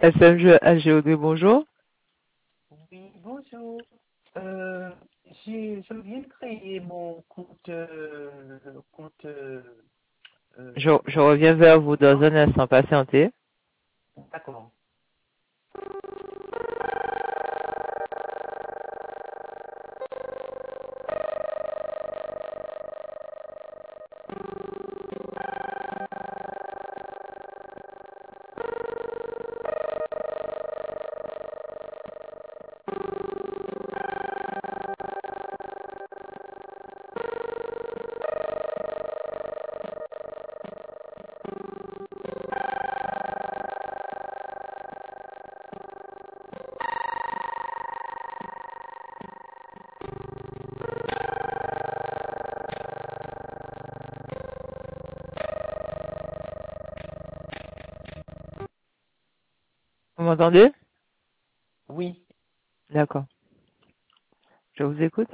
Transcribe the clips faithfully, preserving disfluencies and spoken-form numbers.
S M G A G O D, bonjour. Oui, bonjour. Euh, j'ai, je viens de créer mon compte, euh, compte euh, euh, Je, je reviens vers vous dans un instant, patientez. d'accord. Vous m'entendez? Oui, D'accord. Je vous écoute.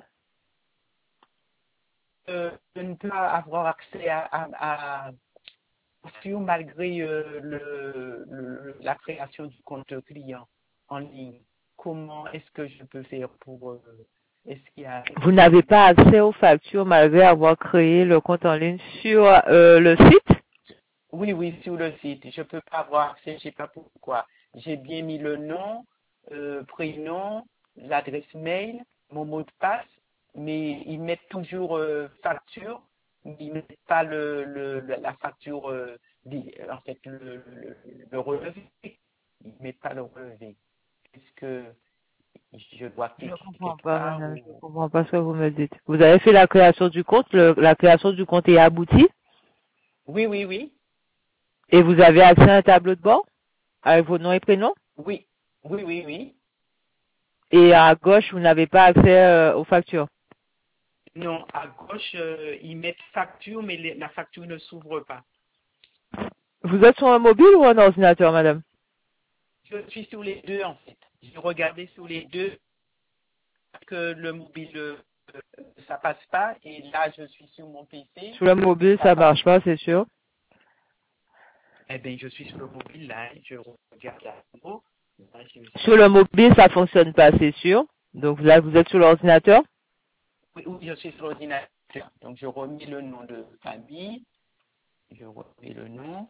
euh, je ne peux pas avoir accès à, à, à sur malgré euh, le, le- la création du compte client en ligne. Comment est-ce que je peux faire pour, euh, est-ce qu'il y a une Vous n'avez possibilité? pas accès aux factures malgré avoir créé le compte en ligne sur euh, le site? Oui, oui, sur le site. Je peux pas avoir accès, je sais pas pourquoi. J'ai bien mis le nom, euh, prénom, l'adresse mail, mon mot de passe, mais ils mettent toujours euh, facture, mais ils mettent pas le, le la la facture, euh, des- en fait le, le, le relevé. Ils mettent pas le relevé. Est-ce que je dois Je cliquer comprends quelque pas, part madame. Je ou... comprends pas ce que vous me dites. Vous avez fait la création du compte, le- la création du compte est aboutie Oui, oui, oui, et vous avez accès à un tableau de bord avec vos noms et prénoms oui, oui, oui, oui. et à gauche, vous n'avez pas accès euh, aux factures. Non, à gauche, euh, ils mettent facture, mais les- la facture ne s'ouvre pas. Vous êtes sur un mobile ou un ordinateur, madame? Je suis sur les deux, en fait. J'ai regardé sur les deux que le mobile, euh, ça passe pas. Et là, je suis sur mon P C, Sur le mobile, ça ça passe. marche pas, c'est sûr. Eh bien, je suis sur le mobile, là. Je regarde à nouveau. Là, je Sur suis... le mobile, ça fonctionne pas, c'est sûr. Donc là, vous êtes sur l'ordinateur. Oui, oui, je suis sur l'ordinateur. Donc, je remets le nom de famille. Je remets le nom.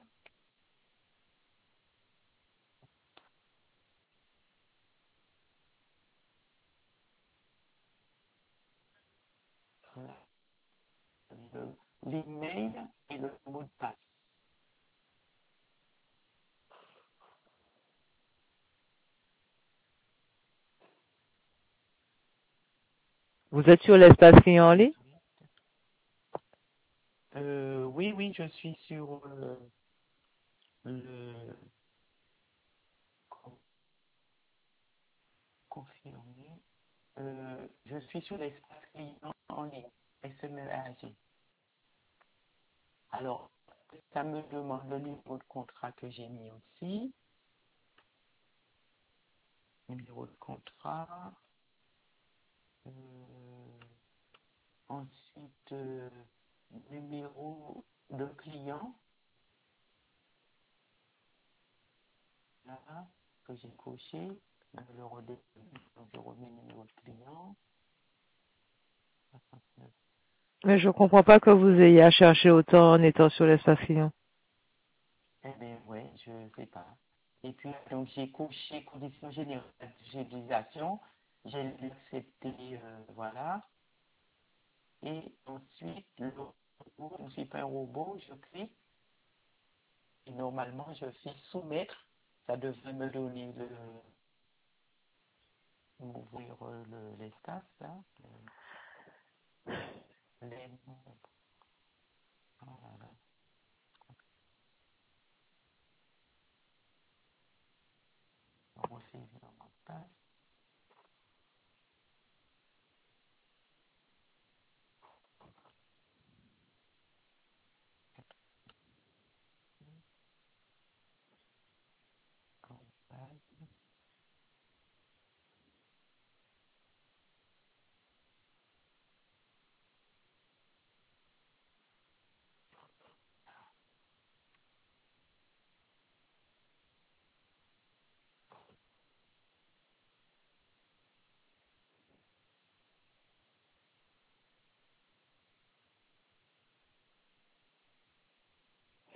Voilà. Le- L'email et le mot de passe. Vous êtes sur l'espace client en ligne. Euh, oui, oui, je suis sur euh, le con- confirmé. Euh, je suis sur l'espace client en ligne, S M E A G. Alors, ça me demande le numéro de contrat que j'ai mis aussi. Numéro de contrat. Euh, ensuite, euh, numéro de client. Là, que j'ai coché. Là, je redé- donc, je remets le numéro de client. soixante-neuf. Mais je comprends pas que vous ayez à chercher autant en étant sur l'espace client. Eh bien, ouais, je sais pas. Et puis, donc, j'ai coché conditions générales d'utilisation. J'ai accepté, euh, voilà. Et ensuite, le robot, je ne suis pas un robot, je clique. Et normalement, je fais soumettre. Ça devrait me donner le, m'ouvrir euh, le- l'espace, là. Le- les, voilà. On saisit le mot de passe.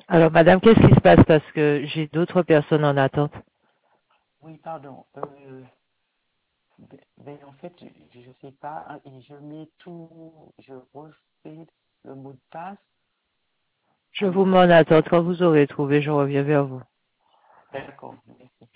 Alors, madame, qu'est-ce qui se passe? Parce que j'ai d'autres personnes en attente. Oui, pardon. Euh, ben, ben, en fait, je ne sais pas. Hein, et je mets tout, je refais le mot de passe. Je vous Alors, mets en attente. Quand vous aurez trouvé, je reviens vers vous. d'accord, merci.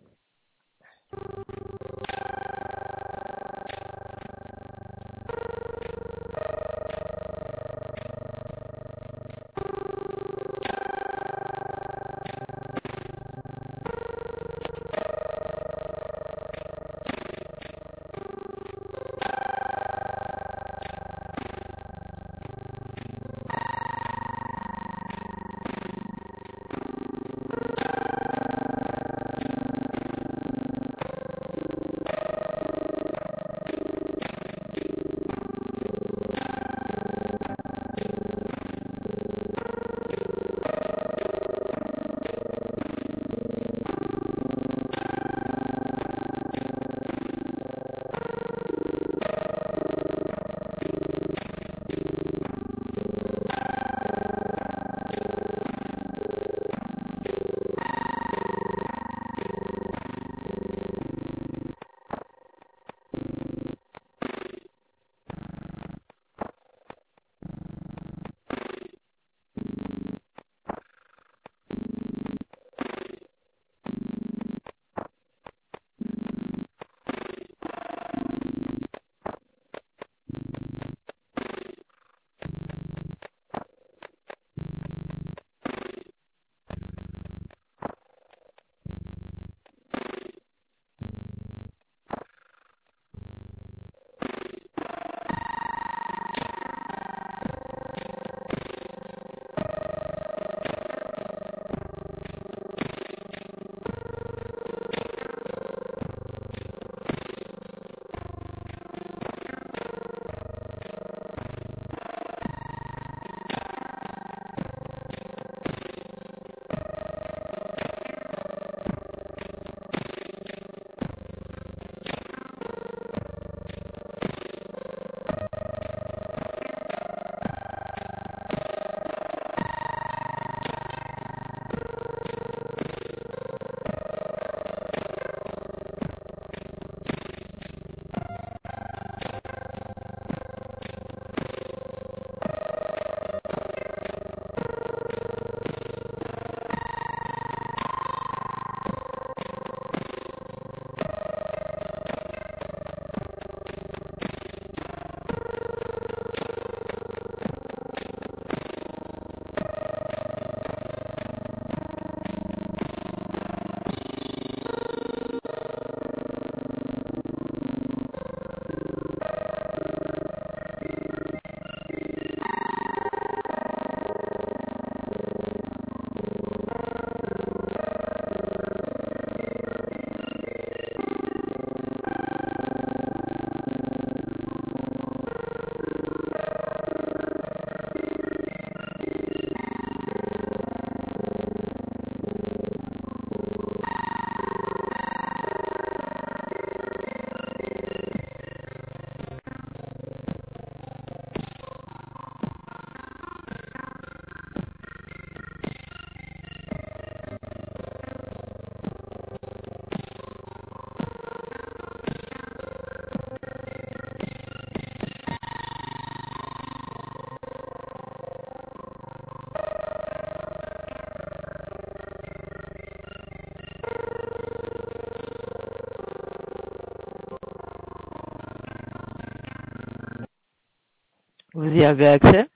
Vous y avez accès?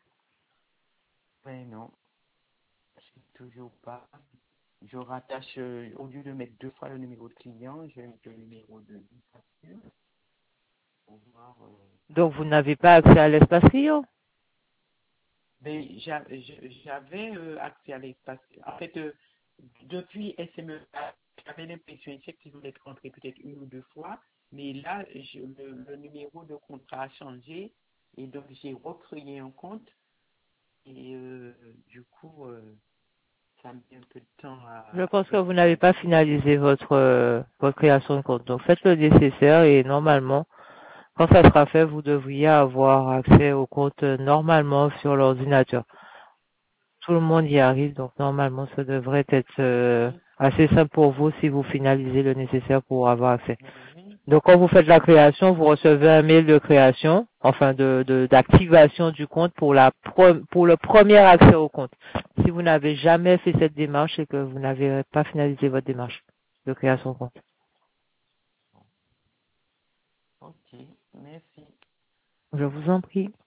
Mais non, je sais toujours pas. Je rattache, euh, au lieu de mettre deux fois le numéro de client, je vais mettre le numéro de facture pour voir. euh, Donc, vous n'avez pas accès à l'espace client? Mais j'a- j'avais euh, accès à l'espace. En fait, euh, depuis S M E, j'avais l'impression effectivement d'être rentré peut-être une ou deux fois, mais là, je- le, le numéro de contrat a changé et donc j'ai recréé un compte et euh, du coup, euh, ça a mis un peu de temps Je à, pense que être vous n'avez pas validé. finalisé votre, euh, votre création de compte. Donc, faites le nécessaire et normalement, quand ça sera fait, vous devriez avoir accès au compte euh, normalement sur l'ordinateur. Tout le monde y arrive, donc normalement, ça devrait être euh, assez simple pour vous si vous finalisez le nécessaire pour avoir accès. Mhm. Donc, quand vous faites la création, vous recevez un mail de création, enfin de de- d'activation du compte pour la pro- pour le premier accès au compte. Si vous n'avez jamais fait cette démarche, c'est que vous n'avez pas finalisé votre démarche de création de compte. Ok, merci. Je vous en prie.